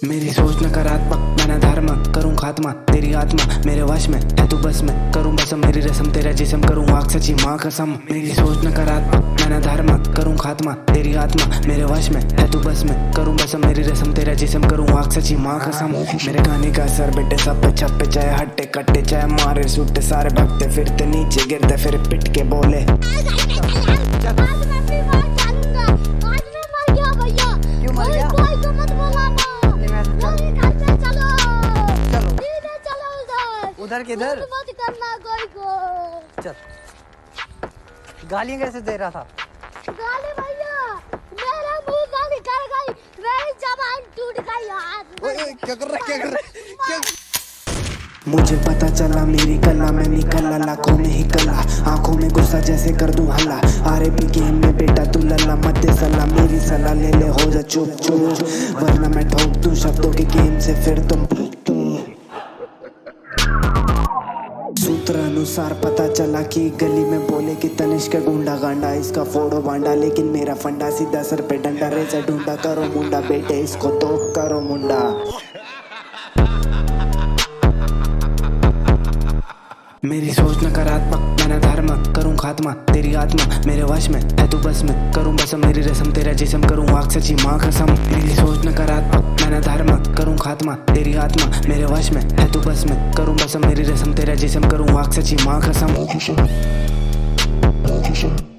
मेरी सोच नकारात्मक, मैं न धार्मिक, करूँ खात्मा तेरी आत्मा मेरे वश में है तू बस में, करूँ बसम मेरी रस्म तेरा जिस्म, करूँ आग सच्ची माँ कसम। मेरी सोच नकारात्मक, मैं न धार्मिक, करूँ खात्मा तेरी आत्मा मेरे वश में है तू बस में, करूँ बसम मेरी रस्म तेरा जिस्म, करूँ आग सच्ची माँ कसम। मेरे गाने का असर बेटे सब पे छप्पे, चाहे हट्टे कट्टे चाहे मारे सूटे, सारे भगते फिरते नीचे गिरते फिर पिट के बोले उधर किधर मत करना कोई को। चल गालियां कैसे दे रहा था? गाली भैया मेरा मुंह से निकल गई, मेरी जबान टूट गई यार। ओए क्या कर रहा है? मुझे पता चला मेरी कला में निकला, लाखों में ही कला, आंखों में गुस्सा जैसे कर दूं हल्ला। RAP गेम में बेटा तू लल्ला मत दे सलाह, मेरी सलाह ले ले हो जा चुप चुप, वरना मैं ठोक दूं शब्दों के गेम से फिर तुम। सूत्र अनुसार पता चला कि गली में बोले कि तनिष्क गुंडा गांडा, इसका फोड़ो बांडा, लेकिन मेरा फंडा सीधा सर पे डंडा, रेजा ढूंढा करो मुंडा बेटे इसको तो करो मुंडा। मेरी सोच नकारात्मक, मैं न धार्मिक, करूँ खात्मा तेरी आत्मा मेरे वश में है तू बस में, करूँ बसम मेरी रस्म तेरा जिस्म, करूँ आग सच्ची माँ कसम। मेरी सोच नकारात्मक, मैं न धार्मिक, करूँ खात्मा तेरी आत्मा मेरे वश में है तू बस में, करूँ बसम मेरी रस्म तेरा जिस्म, करूँ आग सच्ची माँ कसम।